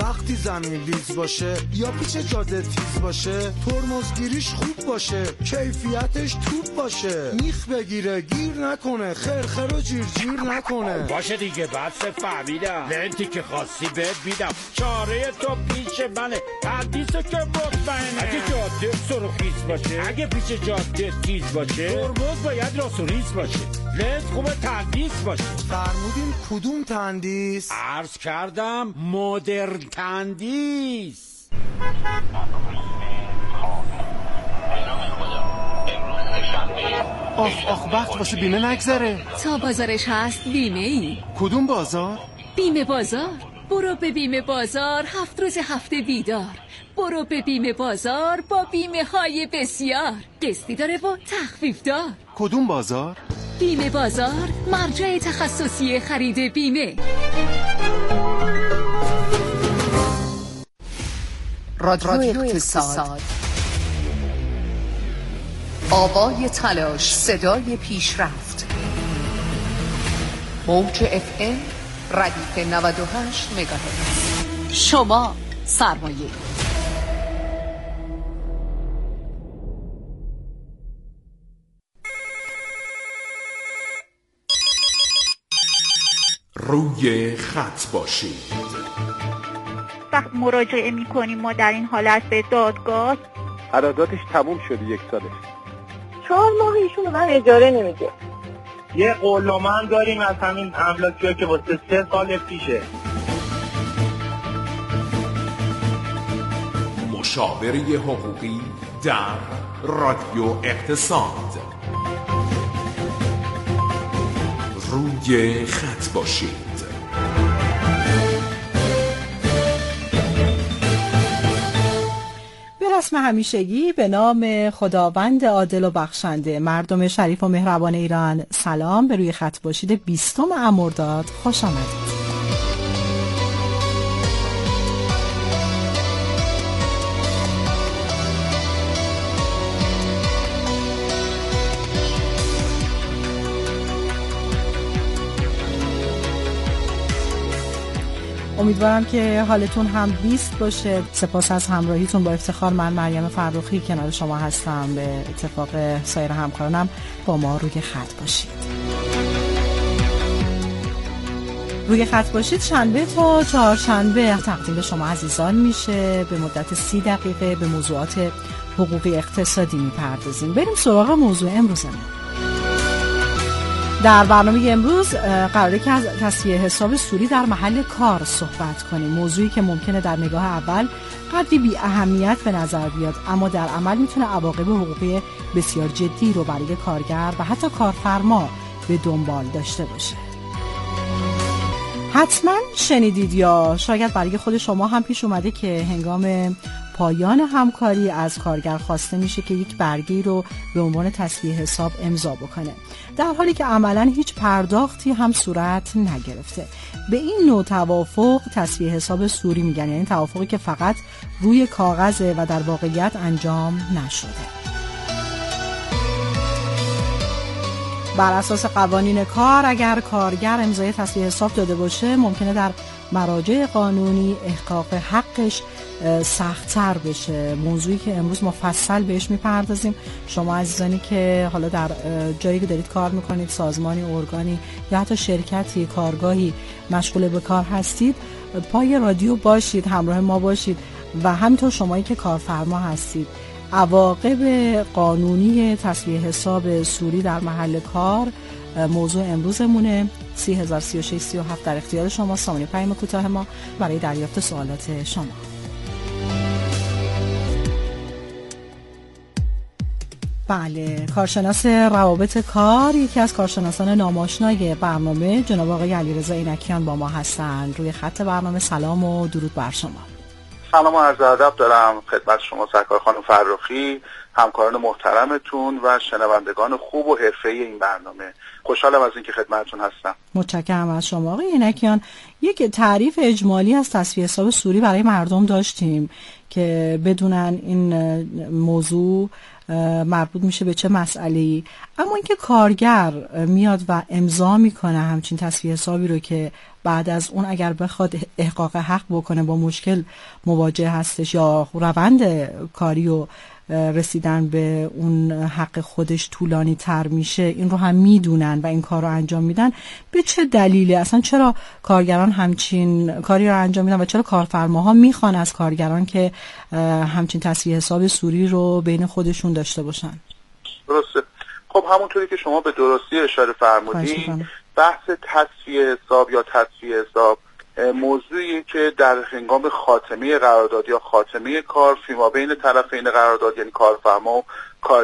وقتی زمین ریز باشه یا پیچ جاده تیز باشه، ترمزگیریش خوب باشه، کیفیتش توپ باشه، میخ بگیره گیر نکنه، خرخر و جیر نکنه. باشه دیگه بس فهمیدم، لنتی که خواستی بهت میدم، چاره تو پیش منه، حدیثو که مطمئنه. اگه جاده سرخیز باشه، اگه پیچ جاده تیز باشه، ترمز باید راست و ریز باشه، لنت خوبه تندیس باشه. فرمودین کدوم تندیس؟ عرض کردم مدرن تندیس. آخ وقت واسه بیمه نگذره. تا بازارش هست بیمه ای. کدوم بازار؟ بیمه بازار. برو به بیمه بازار 7 روز هفته بیدار. برو به بیمه بازار با بیمه های بسیار، قسطی داره و تخفیف دار. کدوم بازار؟ بیمه بازار، مرجع تخصصی خرید بیمه. رادیو اقتصاد، آوای تلاش، صدای پیشرفت. موج FM ردیف 98 مگاهرتز. شما سرمایه. روی خط باشید. وقت مراجعه میکنیم ما در این حالت به دادگاه، قراردادش تموم شده 1 سالش، 4 ماه ایشون به من اجاره نمیده. یه قولنامه هم داریم از همین املاکی‌ها که واسه 3 سال پیشه. مشاوره حقوقی در رادیو اقتصاد. روی خط باشید. به رسم همیشگی به نام خداوند عادل و بخشنده، مردم شریف و مهربان ایران، سلام. به روی خط باشید 20 مرداد خوش آمدید. امیدوارم که حالتون هم 20 باشه. سپاس از همراهیتون. با افتخار من مریم فرخی کنار شما هستم. به اتفاق سایر همکارانم با ما روی خط باشید. روی خط باشید شنبه تا چهارشنبه تقدیم به شما عزیزان میشه. به مدت 30 دقیقه به موضوعات حقوقی اقتصادی میپردازیم. بریم سراغ موضوع امروزمون. در برنامه امروز قراره که از تصفیه حساب سوری در محل کار صحبت کنیم. موضوعی که ممکنه در نگاه اول قدری بی اهمیت به نظر بیاد، اما در عمل میتونه عواقب حقوقی بسیار جدی رو برای کارگر و حتی کارفرما به دنبال داشته باشه. حتما شنیدید یا شاید برای خود شما هم پیش اومده که هنگام پایان همکاری از کارگر خواسته میشه که یک برگه‌ای رو به عنوان تصفیه حساب امضا بکنه، در حالی که عملاً هیچ پرداختی هم صورت نگرفته. به این نوع توافق تصفیه حساب سوری میگن، یعنی توافقی که فقط روی کاغذه و در واقعیت انجام نشده. بر اساس قوانین کار اگر کارگر امضای تصفیه حساب داده باشه ممکنه در مراجع قانونی احقاق حقش سخت‌تر بشه. موضوعی که امروز مفصل بهش میپردازیم. شما عزیزانی که حالا در جایی که دارید کار میکنید، سازمانی، ارگانی یا حتی شرکتی، کارگاهی مشغول به کار هستید، پای رادیو باشید، همراه ما باشید و همینطور شمایی که کارفرما هستید. عواقب قانونی تصفیه حساب سوری در محل کار موضوع امروزمونه. 303637 در اختیار شما. سامانه پیام کوتاه ما برای دریافت سوالات شما. بله، کارشناس روابط کار، یکی از کارشناسان ناماشنای برنامه، جناب آقای علیرضا اینکیان با ما هستند روی خط برنامه. سلام و درود بر شما. سلام و عرض ادب دارم خدمت شما سرکار خانم فرخی همکاران محترمتون و شنوندگان خوب و حرفه‌ای این برنامه. خوشحالم از اینکه خدمتتون هستم. متشکرم از شما آقای عینکیان. یک تعریف اجمالی از تصفیه حساب سوری برای مردم داشتیم که بدونن این موضوع مربوط میشه به چه مسئله‌ای، اما اینکه کارگر میاد و امضا میکنه همچین تصفیه حسابی رو که بعد از اون اگر بخواد احقاق حق بکنه با مشکل مواجه هستش یا روند کاری و رسیدن به اون حق خودش طولانی تر میشه، این رو هم میدونن و این کار رو انجام میدن. به چه دلیله اصلا چرا کارگران همچین کاری رو انجام میدن و چرا کارفرماها میخوان از کارگران که همچین تصفیه حساب سوری رو بین خودشون داشته باشن؟ درسته. خب همونطوری که شما به درستی اشاره فرمودین، بحث تصفیه حساب یا تصفیه حساب موضوعی که در هنگام خاتمه قرارداد یا خاتمه کار فیما بین طرفین قرارداد یعنی کارفرما و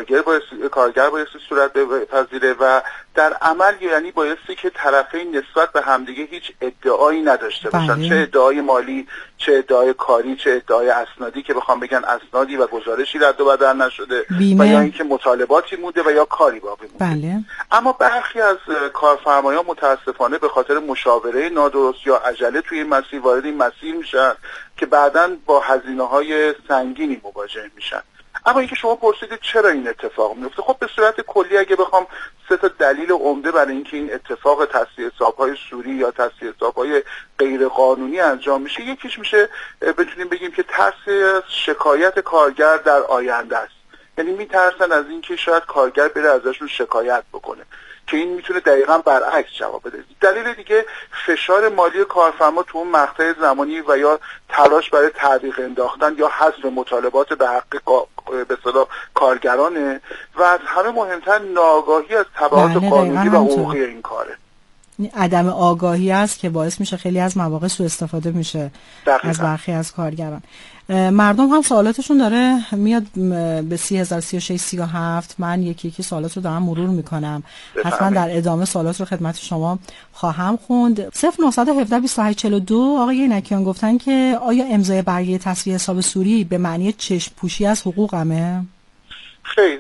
کارگر بایستی صورت بپذیره و در عمل یعنی بایستی که طرفین نسبت به همدیگه هیچ ادعایی نداشته باشن، چه ادعای مالی، چه ادعای کاری، چه ادعای اسنادی که بخوام بگن اسنادی و گزارشی رد و بدل نشده و یا اینکه مطالباتی مونده و یا کاری باقی مونده. اما برخی از کارفرمایان متاسفانه به خاطر مشاوره نادرست یا عجله توی این مسیر وارد این مسیر میشن که بعداً با هزینه‌های سنگینی مواجه میشن. اما اینکه شما پرسیدید چرا این اتفاق میفته، خب به صورت کلی اگه بخوام 3 تا دلیل عمده برای اینکه این اتفاق تصفیه حساب‌های سوری یا تصفیه حساب‌های غیر قانونی انجام میشه، یکیش میشه بتونیم بگیم که ترس شکایت کارگر در آینده است. یعنی میترسن از اینکه شاید کارگر بره ازشون شکایت بکنه که این میتونه دقیقاً برعکس جواب بده. دلیل دیگه فشار مالی کارفرما تو اون مقطع زمانی و یا تلاش برای تعویق انداختن یا حذف مطالبات به حق به اصطلاح کارگرانه و از همه مهمتر ناآگاهی از تبعات قانونی و حقوقی این کاره. عدم آگاهی است که باعث میشه خیلی از مواقع سوء استفاده میشه از برخی از کارگران. مردم هم سوالاتشون داره میاد به 30,000 36 37. من یکی سوالات رو دارم مرور میکنم، حتما در ادامه سوالات رو خدمت شما خواهم خوند. 0917 28 42 آقای عینکیان گفتن که آیا امضای برگه تصفیه حساب سوری به معنی چشم پوشی از حقوقمه؟ خیر،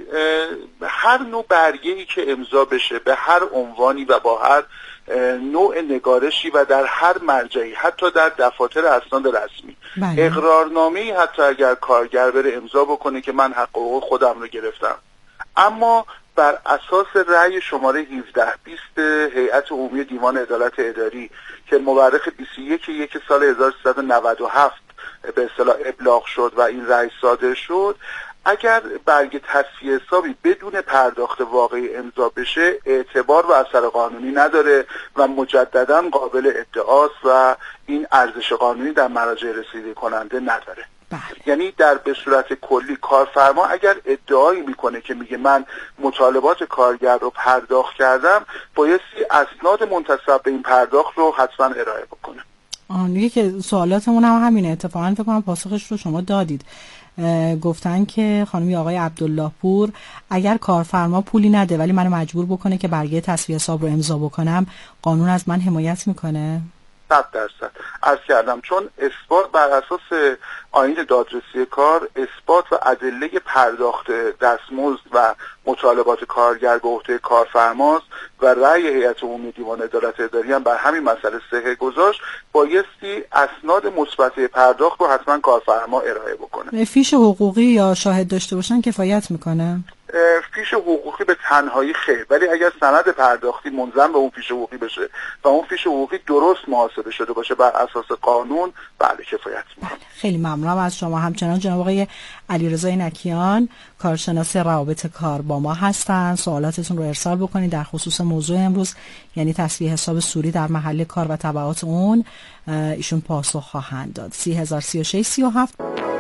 هر نوع برگه‌ای که امضا بشه به هر عنوانی و با هر نوع نگارشی و در هر مرجعی، حتی در دفاتر اسناد رسمی، اقرارنامه‌ای حتی اگر کارگر بره امضا بکنه که من حق حقوق خودم رو گرفتم، اما بر اساس رأی شماره 1720 هیئت عمومی دیوان عدالت اداری که مورخ 21 سال 1397 به اصطلاح ابلاغ شد و این رأی صادر شد، اگر برگ تصفیه حسابی بدون پرداخت واقعی امضا بشه اعتبار و اثر قانونی نداره و مجددا قابل ادعاست و این ارزش قانونی در مراجع رسیدگی کننده نداره. یعنی به صورت کلی کارفرما اگر ادعایی میکنه که میگه من مطالبات کارگر رو پرداخت کردم، بایستی اسناد منتسب به این پرداخت رو حتما ارائه بکنه. میگه که سوالاتمون هم همینه، اتفاقا فکر کنم پاسخش رو شما دادید. گفتن که خانمی آقای عبدالله پور اگر کارفرما پولی نده ولی منو مجبور بکنه که برگه تصفیه حساب رو امضا بکنم، قانون از من حمایت میکنه؟ 100% عرض کردم، چون اثبات بر اساس آیین دادرسی کار اثبات و ادله پرداخت دستمزد و مطالبات کارگر به عهده کارفرماست و رأی هیئت عمومی دیوان عدالت اداری هم بر همین مسئله صحه گذاشت، بایستی اسناد مثبت پرداخت رو حتما کارفرما ارائه بکنه. فیش حقوقی یا شاهد داشته باشن کفایت میکنه؟ فیش حقوقی به تنهایی خیر، ولی اگر سند پرداختی منظم به اون فیش حقوقی بشه و اون فیش حقوقی درست محاسبه شده باشه بر اساس قانون، بله کفایت میکنه. خیلی ممنونم از شما. همچنان جناب آقای علیرضا عینکیان کارشناس روابط کار با ما هستن. سوالاتتون رو ارسال بکنید در خصوص موضوع امروز، یعنی تصفیه حساب سوری در محل کار و تبعات اون. ایشون پاسخ خواهند داد. 30,000 36 37.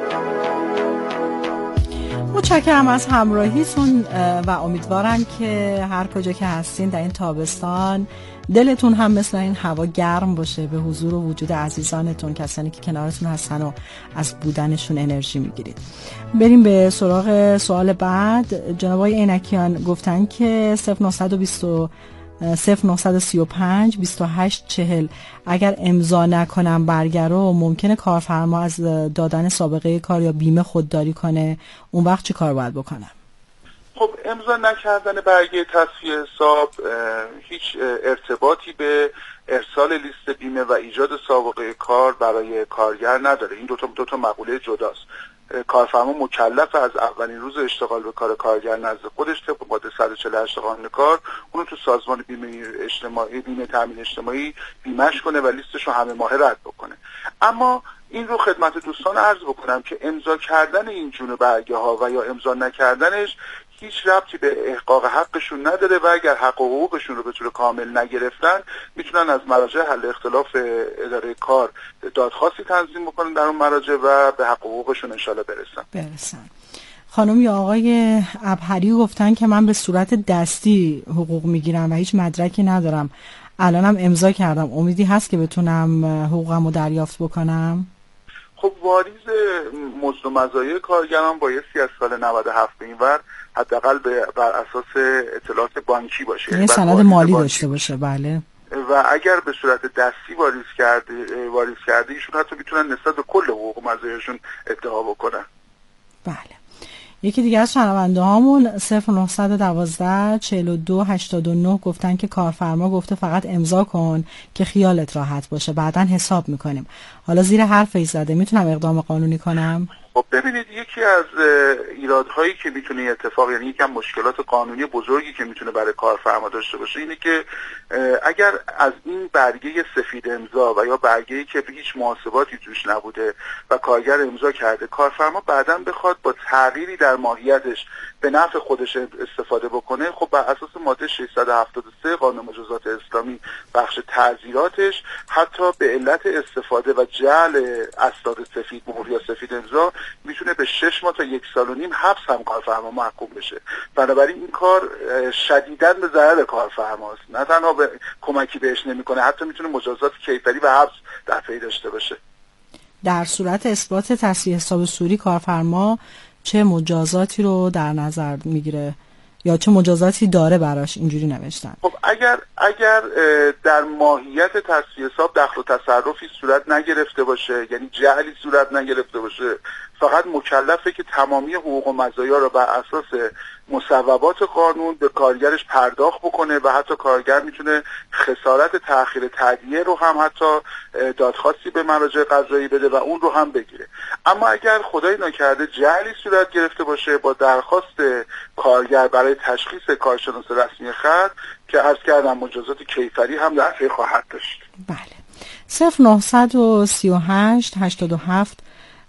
متشکرم از همراهیتون و امیدوارم که هر کجا که هستین در این تابستان دلتون هم مثل این هوا گرم باشه، به حضور و وجود عزیزانتون، کسانی که کنارتون هستن و از بودنشون انرژی میگیرید. بریم به سراغ سوال بعد. جناب آقای عینکیان گفتن که 0935 28 40. اگر امضا نکنم برگه رو ممکنه کارفرما از دادن سابقه کار یا بیمه خودداری کنه، اون وقت چی کار باید بکنم؟ خب امضا نکردن برگه تصفیه حساب هیچ ارتباطی به ارسال لیست بیمه و ایجاد سابقه کار برای کارگر نداره. این دو تا مقوله جداست. کارفرما مکلف از اولین روز اشتغال به کار کارگر نزد خودش طبق ماده 148 قانون کار اونو تو سازمان بیمه تامین اجتماعی بیمه‌اش کنه و لیستش رو همه ماه رد بکنه. اما این رو خدمت دوستان عرض بکنم که امضا کردن این جور برگه ها و یا امضا نکردنش هیچ ربطی به احقاق حقشون نداره و اگر حق و حقوقشون رو به طور کامل نگرفتن میتونن از مراجع حل اختلاف اداره کار دادخواستی تنظیم بکنن در اون مراجع و به حق و حقوقشون انشالله برسن. خانم یا آقای ابهری گفتن که من به صورت دستی حقوق میگیرم و هیچ مدرکی ندارم، الانم امضا کردم، امیدی هست که بتونم حقوقم رو دریافت بکنم؟ خب واریز مزد و مزایای کارگران بایستی از سال 97 به این ور حداقل بر اساس اطلاعات بانکی باشه، یه سند مالی داشته باشه. بله. و اگر به صورت دستی واریز کرده ایشون حتی میتونن نسبت به کل حقوق و مزایاشون ادعا بکنن. بله. یکی دیگه از شنونده هامون 0912 42 89 گفتن که کارفرما گفته فقط امضا کن که خیالت راحت باشه، بعداً حساب میکنیم. حالا زیر حرفی زده، میتونم اقدام قانونی کنم؟ خب ببینید، یکی از ایرادهایی که میتونه اتفاق، یعنی یکم مشکلات قانونی بزرگی که میتونه برای کارفرما داشته باشه اینه که اگر از این برگه سفید امضا و یا برگه‌ای که هیچ محاسباتی توش نبوده و کارگر امضا کرده، کارفرما بعداً بخواد با تغییری در ماهیتش به نفع خودش استفاده بکنه، خب بر اساس ماده 673 قانون مجازات اسلامی بخش تعزیراتش حتی به علت استفاده و جعل اسناد سفید مهر یا سفید امضا میتونه به 6 ماه تا 1.5 سال حبس هم کارفرما محکوم بشه. بنابراین این کار شدیداً به ضرر کارفرماست، نه تنها به کمکی بهش نمیکنه، حتی میتونه مجازات کیفری و حبس در پی داشته باشه. در صورت اثبات تصحیح حساب سوری کارفرما چه مجازاتی رو در نظر میگیره یا چه مجازاتی داره براش؟ اینجوری نوشتن. خب اگر در ماهیت تصحیح حساب دخل و تصرفی صورت نگرفته باشه، یعنی جعلی صورت نگرفته باشه، فقط مکلفه که تمامی حقوق و مزایا رو بر اساس مصوبات قانون به کارگرش پرداخت بکنه و حتی کارگر میتونه خسارت تأخیر تادیه رو هم حتی دادخواستی به مراجع قضایی بده و اون رو هم بگیره. اما اگر خدای نکرده جعلی صورت گرفته باشه، با درخواست کارگر برای تشخیص کارشناس رسمی خط که عرض کردم مجازات کیفری هم در پی خواهد داشت. بله. 0938 87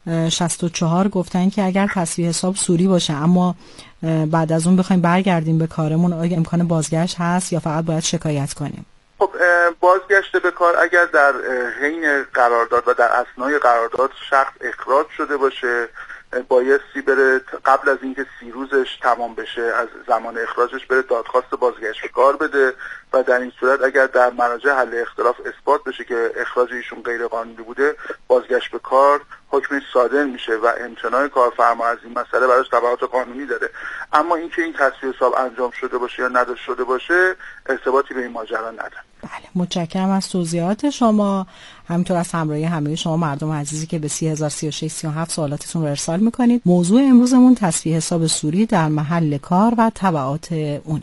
64 گفتن که اگر تصحیح حساب سوری باشه اما بعد از اون بخوایم برگردیم به کارمون، آیا امکان بازگشت هست یا فقط باید شکایت کنیم؟ خب بازگشت به کار اگر در حین قرارداد و در اثنای قرارداد شخص اخراج شده باشه، بایستی بره قبل از اینکه 30 روزش تمام بشه از زمان اخراجش بره دادخواست بازگشت به کار بده و در این صورت اگر در مراجع حل اختلاف اثبات بشه که اخراج ایشون غیر قانونی بوده، بازگشت به کار حکمش صادر میشه و امتناع کارفرما از این مسئله براش تبعات قانونی داره. اما اینکه این تصحیح حساب انجام شده باشه یا نداشته باشه ارتباطی به این ماجرا نداره. بله، متشکرم از توضیحات شما، همینطور از همراهی همه شما مردم عزیزی که به 303637 سوالاتتون رو ارسال میکنید. موضوع امروزمون تصحیح حساب سوری در محل کار و تبعات اونه.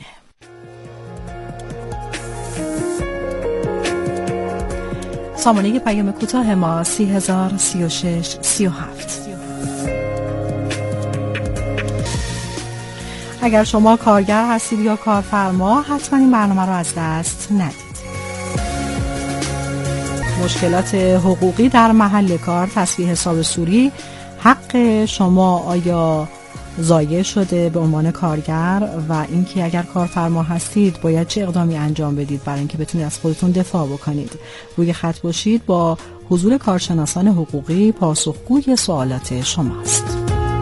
سامانه پیام کوتاه ما 303637. اگر شما کارگر هستید یا کارفرما حتما این برنامه رو از دست ندید. مشکلات حقوقی در محل کار، تصحیح حساب سوری، حق شما آیا ضایع شده به عنوان کارگر و اینکه اگر کارفرما هستید باید چه اقدامی انجام بدید برای اینکه بتونید از خودتون دفاع بکنید. روی خط باشید، با حضور کارشناسان حقوقی پاسخگوی سوالات شماست.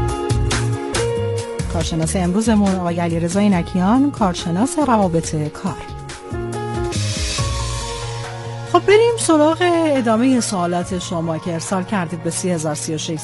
کارشناس امروزمون آقای علیرضا اینکیان، کارشناس روابط کار. خب بریم سراغ ادامه سوالات شما که ارسال کردید به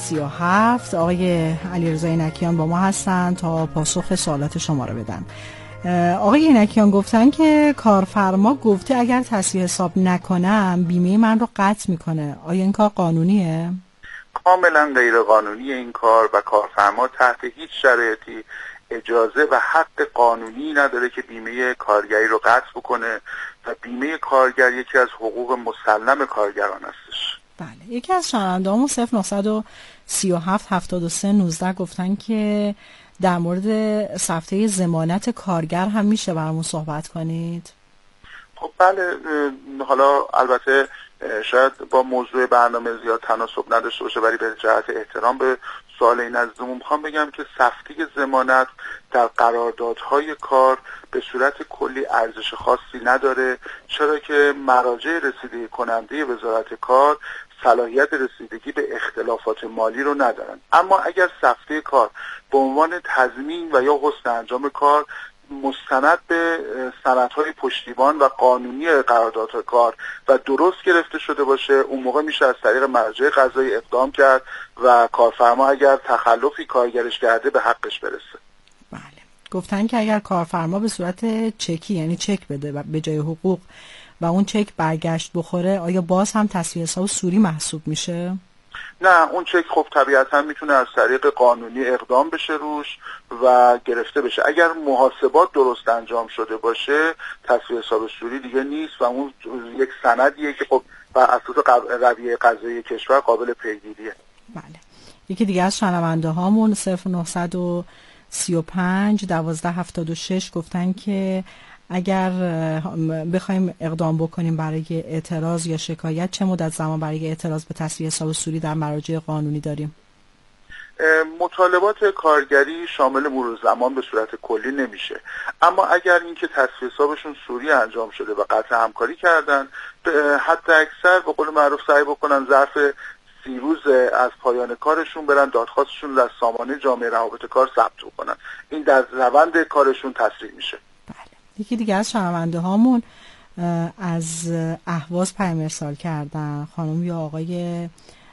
303637. آقای علیرضا اینکیان با ما هستند تا پاسخ سوالات شما رو بدن. آقای اینکیان گفتن که کارفرما گفته اگر تصحیح حساب نکنم بیمه من رو قطع میکنه. آیا این کار قانونیه؟ کاملا غیر قانونی این کار و کارفرما تحت هیچ شرایطی اجازه و حق قانونی نداره که بیمه کارگری رو قطع بکنه و بیمه کارگر یکی از حقوق مسلم کارگران هستش. بله. یکی از شنونده‌هامون 0937 73 19 گفتن که در مورد صفحه ضمانت کارگر هم میشه برامون صحبت کنید؟ خب بله، حالا البته شاید با موضوع برنامه زیاد تناسب نداشته باشه، ولی به جهت احترام به سوال این عزیزمون میخوام بگم که صفحه ضمانت در قراردادهای کار به صورت کلی ارزش خاصی نداره، چرا که مراجع رسیدگی کننده وزارت کار صلاحیت رسیدگی به اختلافات مالی رو ندارن. اما اگر صفحه کار به عنوان تضمین و یا حسن انجام کار مستند به سندهای پشتیبان و قانونی قراردادهای کار و درست گرفته شده باشه، اون موقع میشه از طریق مراجع قضایی اقدام کرد و کارفرما اگر تخلفی کارگرش کرده به حقش برسه. بله. گفتن که اگر کارفرما به صورت چکی، یعنی چک بده به جای حقوق و اون چک برگشت بخوره، آیا باز هم تصحیح حساب سوری محسوب میشه؟ نه، اون چک خب طبیعتا میتونه از طریق قانونی اقدام بشه روش و گرفته بشه. اگر محاسبات درست انجام شده باشه تصحیح حساب سوری دیگه نیست و اون یک سندیه که خب بر اساس رویه قضایی کشور قابل پیگیریه. بله. یکی دیگه از شنونده هامون 0935 1276 گفتن که اگر بخوایم اقدام بکنیم برای اعتراض یا شکایت، چه مدت زمان برای اعتراض به تصحیح حساب سوری در مراجع قانونی داریم؟ مطالبات کارگری شامل مرور زمان به صورت کلی نمیشه، اما اگر اینکه تصحیح حسابشون سوری انجام شده و قطع همکاری کردن، حتی اکثر به قول معروف سعی بکنن ظرف 30 روز از پایان کارشون برن دادخواستشون در سامانه جامعه روابط کار ثبت کنن. این در روند کارشون تصریح میشه. یکی دیگه از شنونده هامون از اهواز پیام ارسال کردن، خانم یا آقای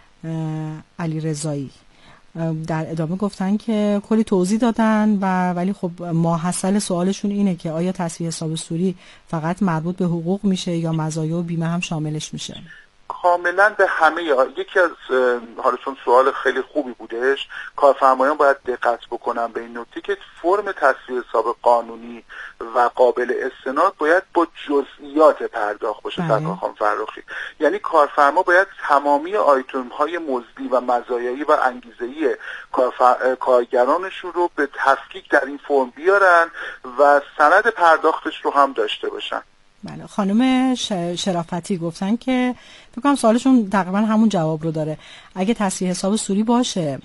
علی رضایی. در ادامه گفتن که کلی توضیح دادن ولی خب ماحصل سوالشون اینه که آیا تصحیح حساب سوری فقط مربوط به حقوق میشه یا مزایا و بیمه هم شاملش میشه؟ کاملا به همه. یکی از حالا چون سوال خیلی خوبی بودش، کارفرمایان باید دقت بکنن به این نکته که فرم تصحیح حساب قانونی و قابل استناد باید با جزئیات پرداخت باشه. خانم فرخی، یعنی کارفرما باید تمامی آیتم های مزدی و مزایایی و انگیزه‌ای کارگرانشون رو به تفکیک در این فرم بیارن و سند پرداختش رو هم داشته باشن. بله. خانم شرافتی گفتن که فکر کنم سوالشون تقریبا همون جواب رو داره. اگه تصحیح حساب سوری باشه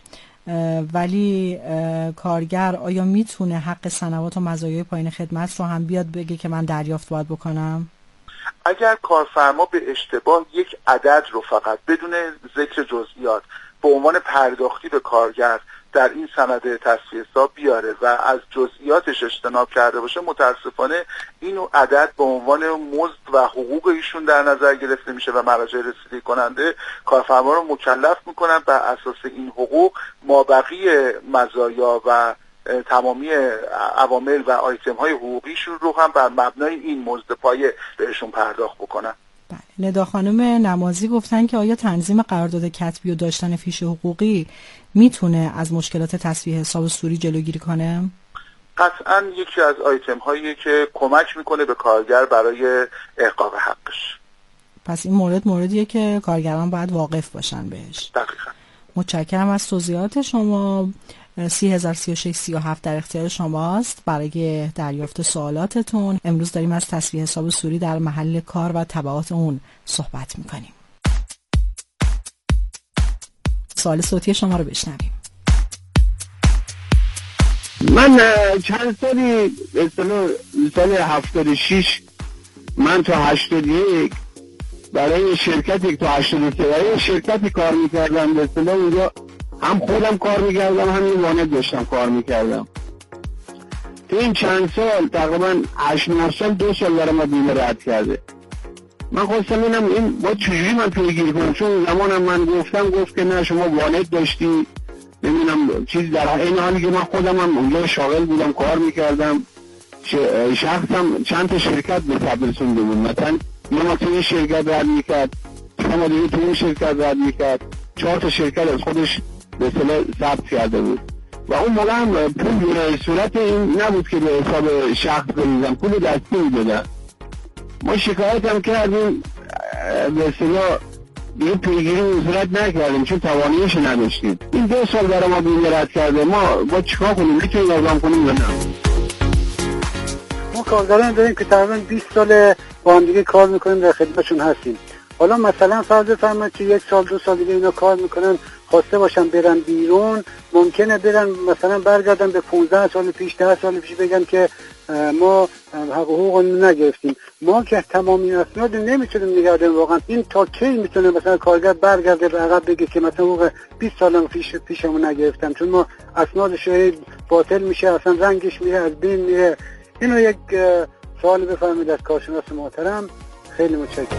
ولی کارگر آیا میتونه حق سنوات و مزایای پایین خدمت رو هم بیاد بگه که من دریافت باید بکنم؟ اگر کارفرما به اشتباه یک عدد رو فقط بدون ذکر جزئیات به عنوان پرداختی به کارگر در این سند تصحیح حساب بیاره و از جزئیاتش اجتناب کرده باشه، متاسفانه این عدد به عنوان مزد و حقوق ایشون در نظر گرفته میشه و مراجع رسیدگی کننده کارفرما رو مکلف میکنن بر اساس این حقوق مابقی مزایا و تمامی عوامل و آیتم های حقوقیشون رو هم بر مبنای این مزد پایه بهشون پرداخت بکنن. بله. ندا خانم نمازی گفتن که آیا تنظیم قرارداد کتبی و داشتن فیش حقوقی میتونه از مشکلات تصحیح حساب سوری جلوگیری کنه؟ قطعاً یکی از آیتم هایی که کمک میکنه به کارگر برای احقاق حقش. پس این موردیه که کارگران باید واقف باشن بهش. دقیقاً. متشکرم از توضیحات شما. 303637 در اختیار شماست برای دریافت سوالاتتون. امروز داریم از تصحیح حساب سوری در محل کار و تبعات اون صحبت میکنیم. سوال صوتی شما رو بشنویم. من چند سالی سال 76 من تا 81 برای شرکتی تا 83 برای شرکتی کار میکردم. به اصطلاح اونجا هم خودم کار میکردم هم این واند داشتم کار میکردم. تو این چند سال تقریبا 8-9 سال 2 سال برای ما بیمه رد کرده. من خواستم این با چجوری من پیگیری کنم، چون زمانم من گفت که نه شما واند داشتی نمیدونم چیز، در این حالی که من خودم هم اونجا شاغل بودم کار میکردم شخص هم چند تا شرکت به ثبت رسونده بود. مثلا یه ما توی شرکت رد میکرد، شما دیگه توی اون شرکت رد میکرد، 4 تا شرکت از خودش به اصطلاح ثبت کرده بود و اون موقع هم پول صورت این نبود که به حساب شخص بریزن، پول دستی میدادن. ما شکایت هم کردیم، به اصطلاح دیگه پیگیری صورت نکردیم چون تواناییش نداشتیم. این 2 سال برای ما بیمه رد کرده. ما چیکار کنیم؟ میتونیم اقدام کنیم یا نه؟ ما کارگران داریم که تقریبا 20 سال با هم دیگه کار میکنیم، در خدمتشون هستیم. حالا مثلا فرض بفرمایید که 1 سال 2 سال دیگه اینا کار میکنن، خواسته باشن برن بیرون، ممکنه برن مثلا برگردن به 15 سال پیش 10 سال پیش بگن که ما حقوقمون نگرفتیم. ما که تمامی اسناد نمیتونیم نگه داریم. واقعا این تا کی میتونه مثلا کارگر برگرده به عقب بگه که مثلا حقوق 20 سال پیشمون نگرفتم، چون ما اسنادش باطل میشه، اصلا رنگش میره، از بین میره. اینو یک سوال بفرمایید از کارشناس محترم. خیلی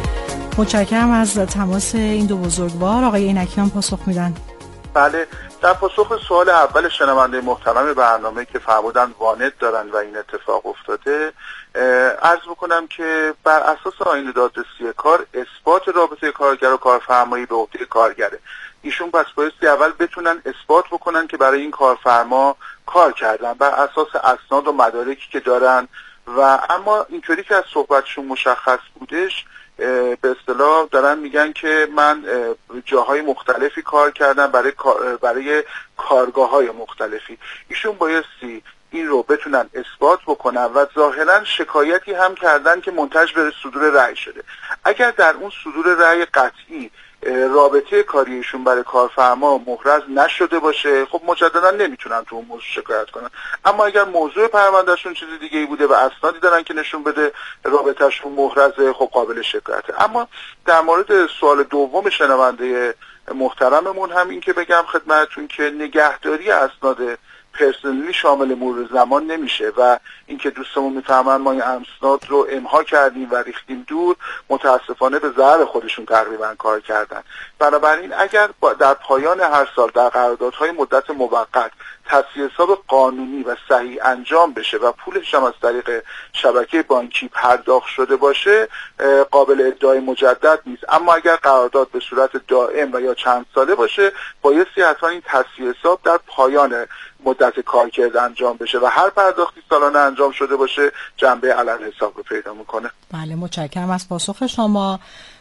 متشکرم از تماس این 2 بزرگوار. آقای اینکیان پاسخ میدن. بله، در پاسخ سوال اول شنونده محترم برنامه که فرمودن وانت دارن و این اتفاق افتاده، عرض بکنم که بر اساس آیین دادرسی کار اثبات رابطه کارگر و کارفرمایی به عهده کارگره. ایشون پس بایستی اول بتونن اثبات بکنن که برای این کارفرما کار کردن بر اساس اسناد و مدارکی که دارن. و اما اینطوری که از صحبتشون مشخص بودش، به اصطلاح دارن میگن که من جاهای مختلفی کار کردم برای کارگاه‌های مختلفی. ایشون بایستی این رو بتونن اثبات بکنن و ظاهرا شکایتی هم کردن که منتج به صدور رأی شده. اگر در اون صدور رأی قطعی رابطه کاریشون برای کارفرما محرز نشده باشه، خب مجددا نمیتونن تو اون موضوع شکایت کنن. اما اگر موضوع پروندهشون چیز دیگه ای بوده و اسنادی دارن که نشون بده رابطهشون محرزه، خب قابل شکایته. اما در مورد سوال دوم شنونده محترممون هم این که بگم خدمتتون که نگهداری اسناد پرسنلی شامل مرور زمان نمیشه و اینکه دوستمون میفهمن ما این اسناد رو امها کردیم و ریختیم دور، متاسفانه به ضرر خودشون تقریبا کار کردن. بنابراین اگر در پایان هر سال در قراردادهای مدت موقت تصفیه حساب قانونی و صحیح انجام بشه و پولش هم از طریق شبکه بانکی پرداخت شده باشه، قابل ادعای مجدد نیست. اما اگر قرارداد به صورت دائم و یا چند ساله باشه، بایستی حتما این تصفیه حساب در پایان مدت کارکرد انجام بشه و هر پرداختی سالانه انجام شده باشه جنبه علل حساب رو پیدا میکنه. بله، متشکرم از پاسخ شما.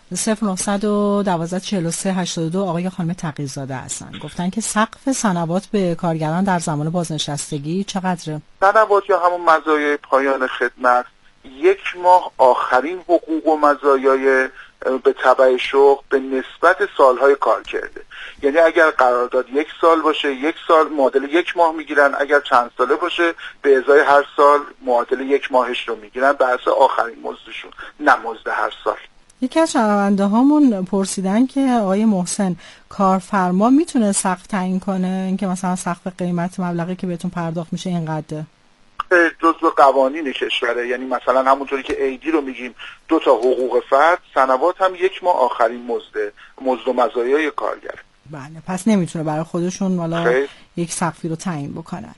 0912 43 82 آقای خانم تقی‌زاده هستن. گفتن که سقف سنوات به کارگران در زمان بازنشستگی چقدره؟ سنوات یا همون مزایای پایان خدمت 1 ماه آخرین حقوق و مزایای به تبع شغل به نسبت سالهای کار کرده. یعنی اگر قرارداد 1 سال باشه 1 سال معادل 1 ماه میگیرن، اگر چند ساله باشه به ازای هر سال معادل 1 ماهش رو میگیرن به اساس آخرین مزدشون، نه مزد هر سال. یکی از شنونده هامون پرسیدن که آقای محسن، کارفرما میتونه سقف تعیین کنه اینکه مثلا سقف قیمت مبلغی که بهتون پرداخت میشه اینقدره؟ جزء قوانین کشوره. یعنی مثلا همونطوری که ایدی رو میگیم 2 تا حقوق فرد، سنوات هم 1 ماه آخرین مزد و مزایای کارگر. بله، پس نمیتونه برای خودشون والا یک سقفی رو تعیین بکنن.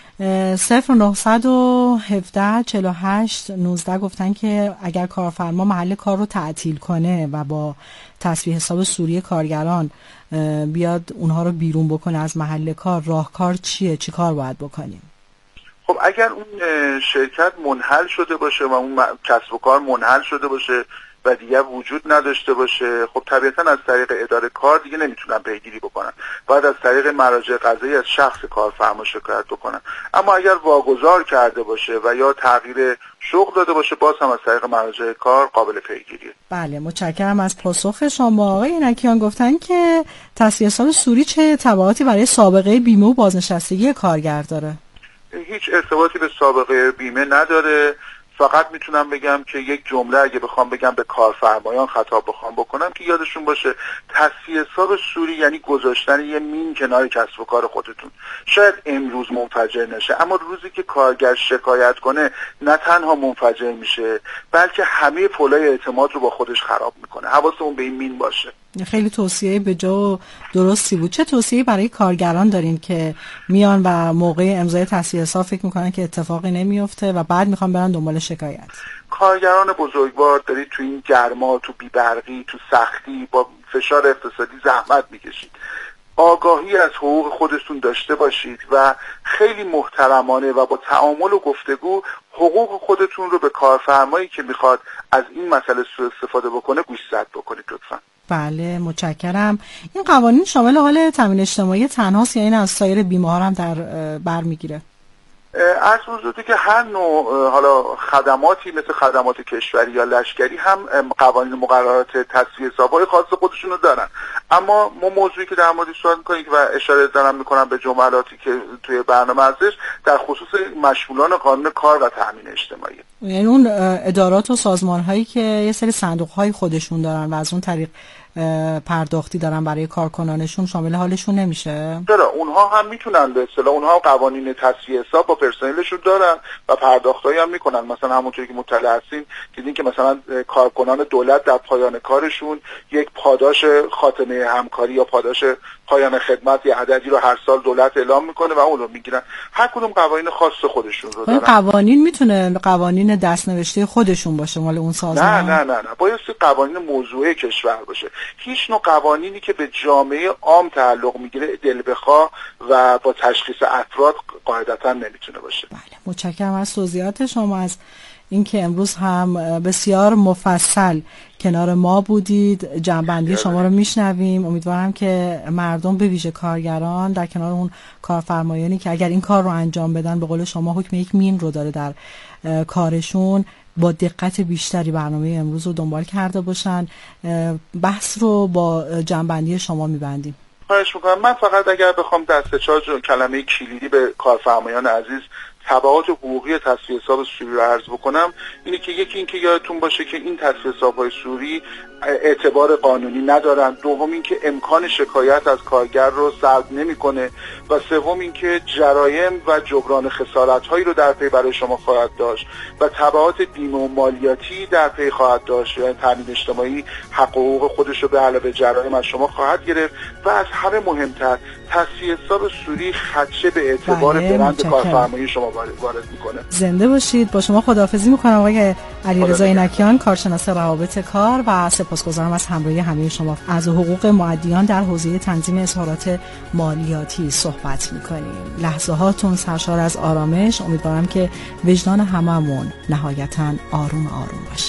0917 48 19 گفتن که اگر کارفرما محل کار رو تعطیل کنه و با تصفیه حساب سوری کارگران بیاد اونها رو بیرون بکنه از محل کار، راهکار چیه؟ چی کار باید بکنیم؟ خب اگر اون شرکت منحل شده باشه و اون کسب و کار منحل شده باشه و دیگه وجود نداشته باشه، خب طبیعتا از طریق اداره کار دیگه نمیتونن پیگیری بکنن، باید از طریق مراجع قضایی از شخص کارفرما شکایت بکنن. اما اگر واگذار کرده باشه و یا تغییر شغل داده باشه، باز هم از طریق مراجع کار قابل پیگیریه. بله، متشکرم از پاسخ شما. آقای اینکیان گفتن که تصفیه حساب سوری چه تبعاتی برای سابقه بیمه و بازنشستگی کارگر داره؟ هیچ ارتباطی به سابقه بیمه نداره. فقط میتونم بگم که یک جمله اگه بخوام بگم به کارفرمایان خطاب بخوام بکنم که یادشون باشه تصفیه حساب سوری یعنی گذاشتن یه مین کنار کسب و کار خودتون. شاید امروز منفجر نشه، اما روزی که کارگر شکایت کنه نه تنها منفجر میشه بلکه همه پلای اعتماد رو با خودش خراب میکنه. حواسمون به این مین باشه. خیلی توصیه به جا و درستی بود. چه توصیه‌ای برای کارگران دارین که میان و موقع امضای تصحیح حساب فکر میکنن که اتفاقی نمیفته و بعد میخوان برن دنبال شکایت؟ کارگران بزرگوار دارید تو این گرما، تو بیبرقی، تو سختی، با فشار اقتصادی زحمت میکشید. آگاهی از حقوق خودتون داشته باشید و خیلی محترمانه و با تعامل و گفتگو حقوق خودتون رو به کارفرمایی که میخواد از این مسئله سوء استفاده بکنه گوشزد بکنید لطفاً. بله متشکرم. این قوانین شامل حال تامین اجتماعی تنهاست یا این از سایر بیمه ها هم در بر میگیره؟ از حضورتی که هر نوع حالا خدماتی مثل خدمات کشوری یا لشکری هم قوانین مقررات تصفیه حساب‌های خاص خودشون رو دارن، اما ما موضوعی که در موردش صحبت می‌کنیم و اشاره دارم می‌کنم به جملاتی که توی برنامه هستش در خصوص مشمولان قانون کار و تامین اجتماعی، یعنی اون ادارات و سازمان‌هایی که یه سری صندوق‌های خودشون دارن و از اون طریق پرداختی دارن برای کارکنانشون شامل حالشون نمیشه؟ چرا اونها هم میتونن، به اصطلاح اونها قوانین تصفیه حساب با پرسنلشون دارن و پرداختایی هم میکنن. مثلا همونطوری که مطلع هستین دیدین که مثلا کارکنان دولت در پایان کارشون یک پاداش خاتمه همکاری یا پاداش پایان خدمت یا عددی رو هر سال دولت اعلام میکنه و اون رو میگیرن. هر کدوم قوانین خاص خودشون رو دارن. قوانین میتونه قوانین دستنوشته خودشون باشه مال اون سازمان؟ نه باید قوانین موضوعی کشور باشه. هیچ نوع قوانینی که به جامعه عام تعلق میگیره دل بخواه و با تشخیص افراد قاعدتا نمیتونه باشه. بله متشکرم از توضیحات شما، از اینکه امروز هم بسیار مفصل کنار ما بودید. جنبندی شما رو میشنویم. امیدوارم که مردم به ویژه کارگران در کنار اون کارفرمایانی که اگر این کار رو انجام بدن به قول شما حکم یک مین رو داره در کارشون، با دقت بیشتری برنامه امروز رو دنبال کرده باشن. بحث رو با جنبندی شما میبندیم. خواهش میکنم. من فقط اگر بخوام دسته چارج کلمه کلیدی به کارفرمایان عزیز تبعات حقوقی تصفیه حساب سوری رو عرض بکنم اینه که یکی این که یادتون باشه که این تصفیه حساب‌های سوری اعتبار قانونی ندارن، دوم این که امکان شکایت از کارگر رو سلب نمی‌کنه و سوم این که جرایم و جبران خسارت‌هایی رو در پی برای شما خواهد داشت و تبعات بیمه و مالیاتی در پی خواهد داشت. یعنی تامین اجتماعی حق و حقوق خودش رو به علاوه جرایم از شما خواهد گرفت و از همه مهمتر تصفیه حساب سوری خدشه به اعتبار برند کارفرمایی شما وارد میکنه. زنده باشید. با شما خداحافظی میکنم آقای علیرضا اینکیان، کارشناس روابط کار، و سپاسگزارم از همراهی همه شما. از حقوق مؤدیان در حوزه تنظیم اظهارات مالیاتی صحبت میکنیم. لحظه هاتون سرشار از آرامش. امیدوارم که وجدان هممون نهایتاً آروم باشه.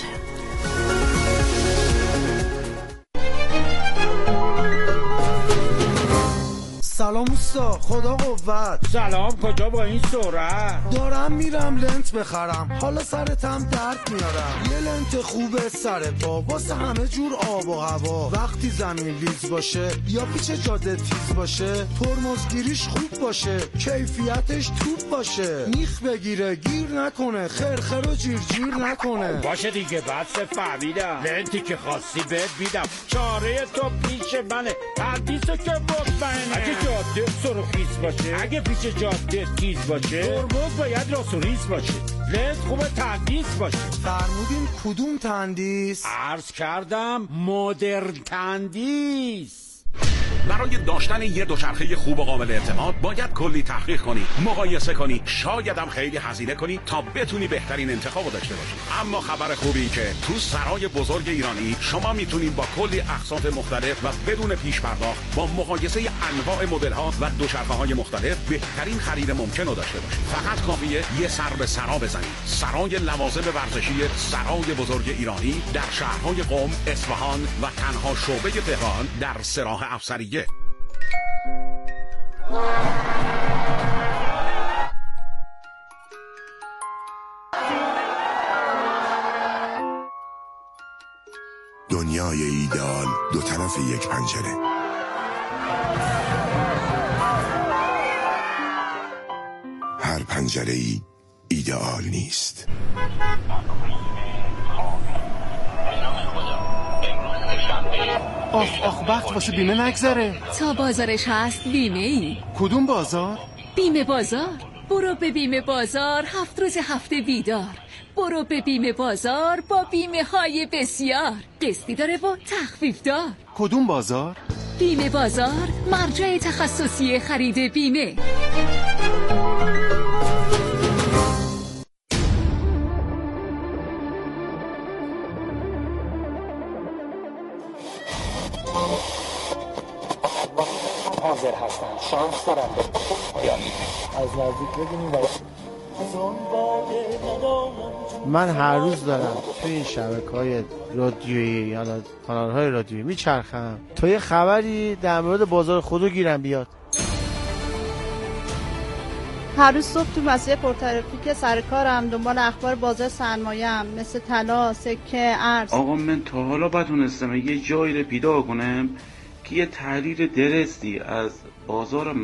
سلام اوستا، خدا قوت. سلام، کجا با این سرعت؟ دارم میرم لنت بخرم، حالا سرتم درد میارم. یه لنت خوبه سر پا واسه همه جور آب و هوا. وقتی زمین لیز باشه یا پیچ جاده تیز باشه، ترمزگیریش خوب باشه، کیفیتش توپ باشه، میخ بگیره گیر نکنه، خرخر و جیر نکنه. باشه دیگه، بس فهمیدم. لنتی که خواستی بهت میدم، چاره تو پیش منه، پردیسو که مطمئنه. جاده سرخیز باشه، اگه پیچ جاده تیز باشه، ترمز باید راست و ریز باشه، لنت خوبه تندیس باشه. فرمودین کدوم تندیس؟ عرض کردم مدرن تندیس. برای داشتن یه دوچرخه خوب و قابل اعتماد باید کلی تحقیق کنی، مقایسه کنی، شاید هم خیلی هزینه کنی تا بتونی بهترین انتخاب رو داشته باشی. اما خبر خوبی این که تو سرای بزرگ ایرانی شما میتونید با کلی اقساط مختلف و بدون پیش پرداخت با مقایسه انواع مدل ها و دوچرخه های مختلف بهترین خرید ممکن رو داشته باشید. فقط کافیه یه سر به سرا بزنید. سرای لوازم ورزشی سرای بزرگ ایرانی در شهرهای قم، اصفهان و تنها شعبه تهران در سراح افسریه. دنیای ایدئال دو طرف یک پنجره. هر پنجره‌ای ایدئال نیست. آخ وقت واسه بیمه نگذره. تا بازارش هست بیمه ای. کدوم بازار؟ بیمه بازار. برو به بیمه بازار 7 روز هفته بیدار. برو به بیمه بازار با بیمه های بسیار. قسطی داره و تخفیف دار. کدوم بازار؟ بیمه بازار، مرجع تخصصی خرید بیمه. حاضر هستم. شانس دارم از نزدیک ببینیم. من هر روز دارم توی این شبکه‌های رادیویی یا کانال‌های رادیویی میچرخم تا یه خبری در مورد بازار خودو گیرم بیاد. هر روز صبح تو مسیر پرترافیک سر کارم دنبال اخبار بازار سرمایه‌ام مثل طلا، سکه، ارز. آقا من تا حالا بتونستم یه جایی رو پیدا کنم که یه تحلیل درستی از بازار